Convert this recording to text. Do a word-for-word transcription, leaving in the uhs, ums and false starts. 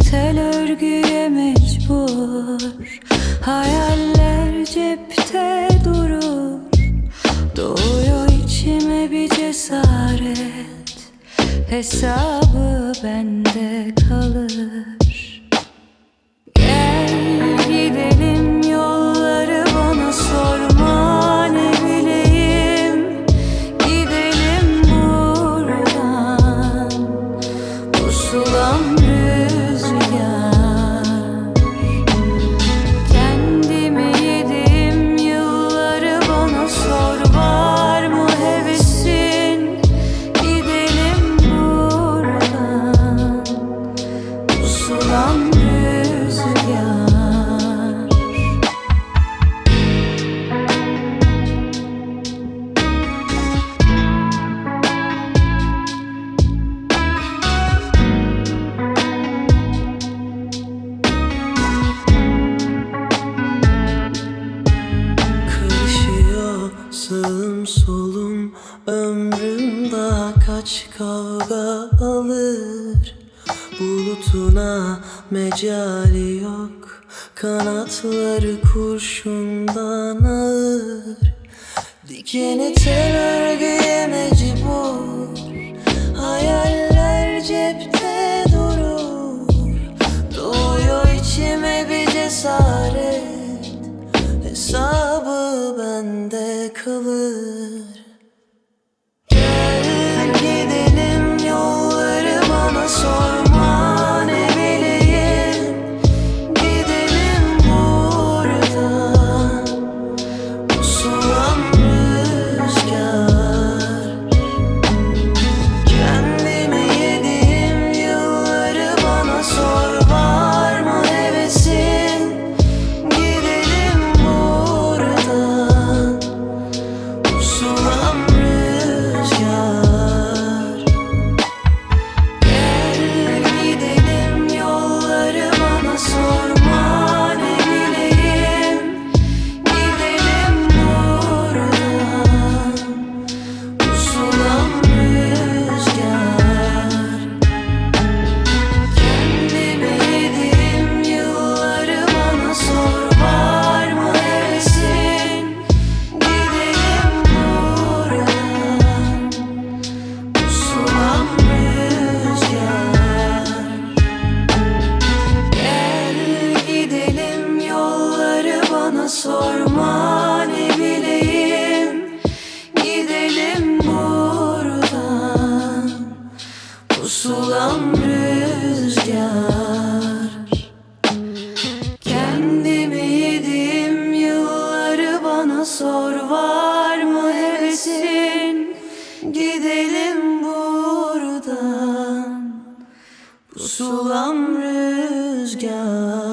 tel örgüye mecbur. Hayaller cepte durur. Doğuyor içime bir cesaret. Hesabı bende kalır. Gel gidelim yolları, bana sorma ne bileyim. Gidelim buradan, pusulam rüzgar. Kendimi yediğim yılları, bana sor var mı hevesin. Gidelim buradan, pusulam rüzgar. Karışıyor sağım solum, ömrüm daha kaç kavga alır. Bulutuna mecali yok, kanatları kurşundan ağır. Dikeni tel örgüye mecbur. Hayaller cepte durur. Doğuyor içime bir cesaret. Hesabı bende kalır. Gel gidelim yolları, bana sorma ne bileyim. Gidelim buradan, pusulam rüzgar. Kendimi yediğim yılları, bana sor var mı hevesin. Gidelim buradan, pusulam rüzgar. Gel gidelim yolları, bana sorma ne bileyim. Gidelim buradan, pusulam rüzgar. Kendimi yediğim yılları, bana sor var mı hevesin. Gidelim buradan, pusulam rüzgar. Gel gidelim yolları, bana sorma ne bileyim. Gidelim buradan, pusulam rüzgar. Kendimi yediğim yılları, bana sor var mı hevesin. Gidelim buradan, pusulam rüzgar.